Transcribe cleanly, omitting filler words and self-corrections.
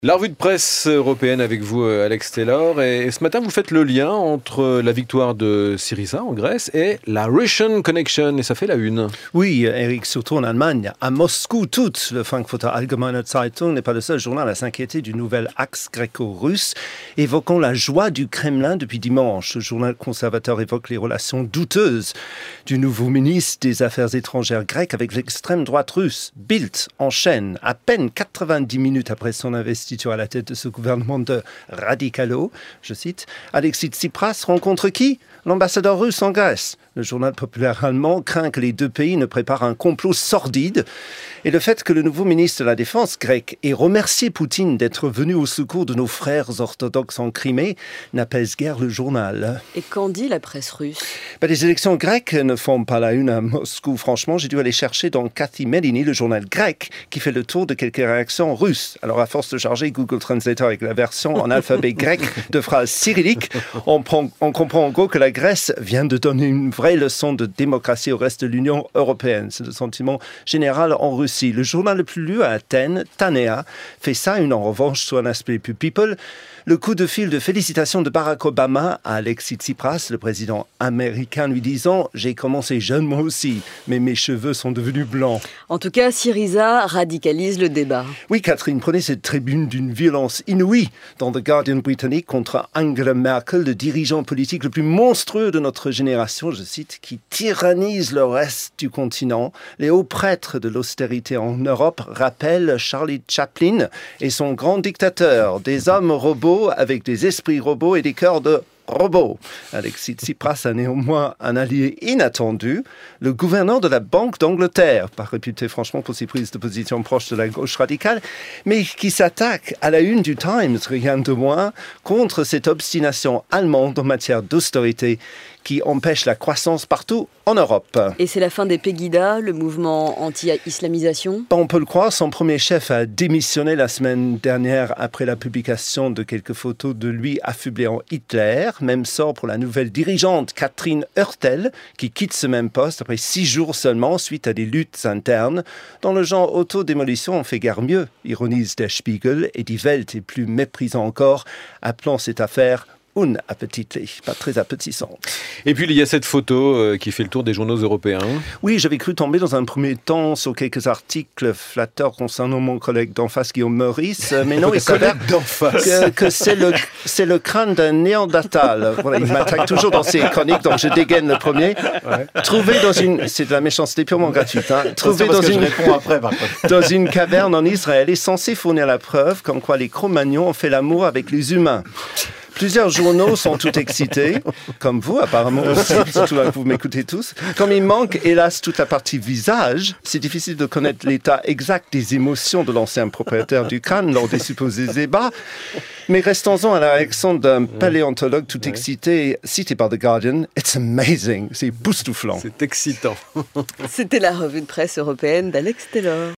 La revue de presse européenne avec vous, Alex Taylor. Et ce matin, vous faites le lien entre la victoire de Syriza en Grèce et la Russian Connection. Et ça fait la une. Oui, Eric, surtout en Allemagne. À Moscou, le Frankfurter Allgemeine Zeitung n'est pas le seul journal à s'inquiéter du nouvel axe gréco-russe, évoquant la joie du Kremlin depuis dimanche. Le journal conservateur évoque les relations douteuses du nouveau ministre des Affaires étrangères grec avec l'extrême droite russe. Bild enchaîne, à peine 90 minutes après son investiture à la tête de ce gouvernement de radicalo, je cite, Alexis Tsipras rencontre qui ? L'ambassadeur russe en Grèce. Le journal populaire allemand craint que les deux pays ne préparent un complot sordide. Et le fait que le nouveau ministre de la Défense grec ait remercié Poutine d'être venu au secours de nos frères orthodoxes en Crimée n'apaise guère le journal. Et qu'en dit la presse russe ? Les élections grecques ne font pas la une à Moscou. Franchement, j'ai dû aller chercher dans Cathy Medini, le journal grec, qui fait le tour de quelques réactions russes. Alors, à force de charger Google Translator avec la version en alphabet grec de phrases cyrilliques, on comprend en gros que la Grèce vient de donner une vraie leçon de démocratie au reste de l'Union européenne. C'est le sentiment général en Russie. Le journal le plus lu à Athènes, Tanea, fait ça, une en revanche sur un aspect plus people. Le coup de fil de félicitations de Barack Obama à Alexis Tsipras, le président américain, lui disant « J'ai commencé jeune moi aussi, mais mes cheveux sont devenus blancs ». En tout cas, Syriza radicalise le débat. Oui, Catherine, prenez cette tribune d'une violence inouïe dans The Guardian britannique contre Angela Merkel, le dirigeant politique le plus monstrueux de notre génération, je cite, qui tyrannise le reste du continent. Les hauts prêtres de l'austérité en Europe rappellent Charlie Chaplin et son grand dictateur, des hommes robots avec des esprits robots et des cœurs de robots. Alexis Tsipras a néanmoins un allié inattendu, le gouverneur de la Banque d'Angleterre, pas réputé franchement pour ses prises de position proches de la gauche radicale, mais qui s'attaque à la une du Times, rien de moins, contre cette obstination allemande en matière d'austérité qui empêche la croissance partout en Europe. Et c'est la fin des Pegida, le mouvement anti-islamisation ? On peut le croire, son premier chef a démissionné la semaine dernière après la publication de quelques photos de lui affublé en Hitler. Même sort pour la nouvelle dirigeante Katrin Hörtel, qui quitte ce même poste après 6 jours seulement suite à des luttes internes. Dans le genre auto-démolition, on fait guère mieux, ironise Der Spiegel, et Die Welt est plus méprisant encore, appelant cette affaire unappetitlich, pas très appétissante. Et puis il y a cette photo qui fait le tour des journaux européens. Oui, j'avais cru tomber dans un premier temps sur quelques articles flatteurs concernant mon collègue d'en face, Guillaume Meurice, mais non, il s'avère que c'est le crâne d'un néandertal. Voilà, il m'attaque toujours dans ses chroniques, donc je dégaine le premier. Ouais. Trouvé dans une... C'est de la méchanceté purement gratuite. Hein. Trouvé dans une caverne en Israël est censé fournir la preuve comme quoi les Cro-Magnons ont fait l'amour avec les humains. Plusieurs journaux sont tout excités, comme vous apparemment aussi, surtout là que vous m'écoutez tous. Comme il manque, hélas, toute la partie visage, c'est difficile de connaître l'état exact des émotions de l'ancien propriétaire du crâne lors des supposés débats. Mais restons-en à la réaction d'un paléontologue tout excité, cité par The Guardian. It's amazing, c'est époustouflant. C'est excitant. C'était la revue de presse européenne d'Alex Taylor.